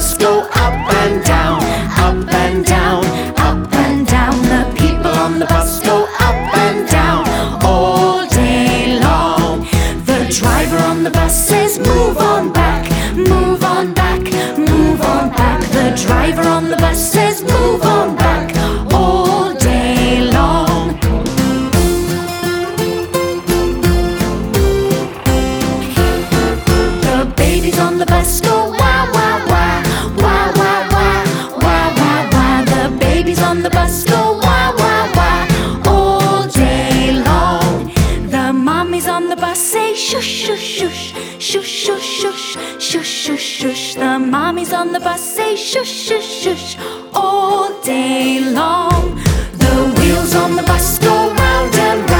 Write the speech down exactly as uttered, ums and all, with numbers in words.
bus go up and down, up and down, up and down. The people on the bus go up and down all day long. The driver on the bus says, move on back, move on back, move on back. The driver on the bus says, move on back all day long. The babies on the bus go wah, wah, wah, wah, wah, wah, wah, wah, wah. The babies on the bus go wah, wah, wah all day long. The mommies on the bus say shush, shush, shush, shush, shush, shush, shush, shush, shush. The mommies on the bus say shush, shush, shush all day long. The wheels on the bus go round and